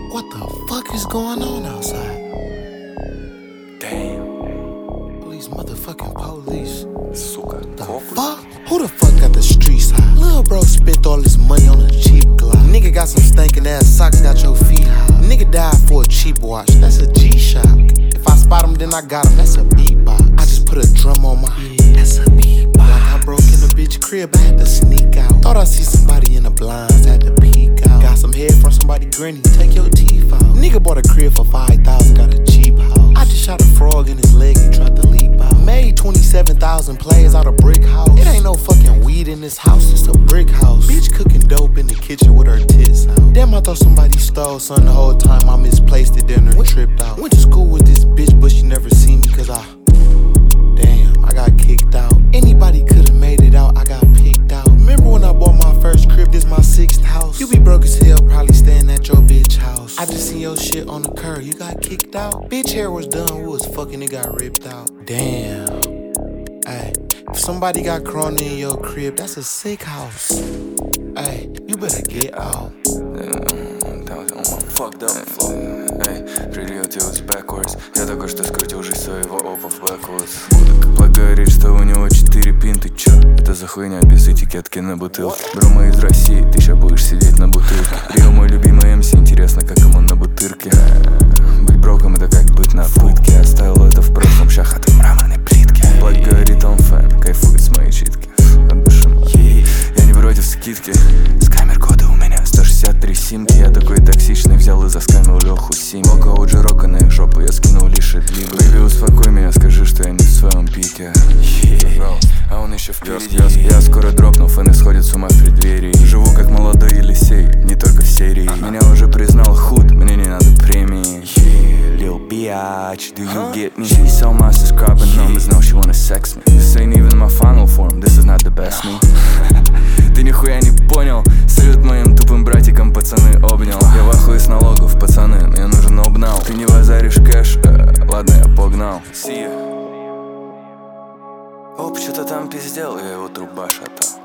What the fuck is going on outside? Damn. These motherfucking police. Сука. The fuck? Who the fuck got the streets high? Lil' bro spent all his money on a cheap Glock. Nigga got some stinking ass socks, got your feet high. Nigga died for a cheap watch, that's a G-Shock. If I spot him, then I got him, that's a beatbox. I just put a drum on my head, that's a beatbox. Like I broke in the bitch crib, I had to sneak out. Thought I see somebody in the blinds, had to peek out. Got some head from somebody grinning, take your teeth out. Nigga bought a crib for 5,000, got a cheap house. I just shot a frog in his leg, he tried to leap out. Made 27,000 plays out of brick house. It ain't no fucking weed in this house, it's a brick house. Bitch cooking dope in the kitchen with her tits out. Damn, I thought somebody stole something the whole time. I misplaced it, then and tripped out. Went to school with this bitch, but she never seen me cause damn, I got kicked out. Anybody could've made it out, I got picked out. Remember when I bought my first crib, this my 6th house? You be broke as hell, probably staying at your bitch house. I just seen your shit on the curb, you got kicked out. Bitch hair was done, we was fucking, it got ripped out. Damn. Ay, if somebody got corona in your crib, that's a sick house. Ay, you better get out. Fucked up flow. Эй, прилетелось backwards. Я только что скрутил жизнь своего опа в backwards. Будок говорит, что у него 4 пинты. Чё? Это за хуйня без этикетки на бутылке. Бро, мы из России, ты ща будешь сидеть на бутылке. Рио мой любимый МС, интересно, как ему на бутырке. Быть броком это как быть на пытке. Оставил это в прошлом, ща хата в мраморной плитке. Блэк говорит, он фэн, кайфует с моей читки. От души моей. Я не против скидки. С камер кода у меня 163 симки. Я такой токсичный, взял и заскамил Леху Сим. Бока у Джирока на их жопу, я скинул лишь отливы. Бэйби, успокой меня, скажи, что я не в своем пике. А он еще впереди. Я скоро дропну, фэны сходят с ума в преддверии. Живу как молодой Елисей, не только в серии. Меня уже признал худ, мне не надо премии. Lil biatch, do you get me? She saw my subscribing numbers, now she wanna sex me. This ain't even my final form, this is not the best me. Ты нихуя не понял, салют моим тупым братикам, пацаны, обнял. Я в ахуе с налогов, пацаны, мне нужен обнал. Ты не базаришь кэш, ладно, я погнал. See ya. Оп, что-то там пиздел, я его труба шатал.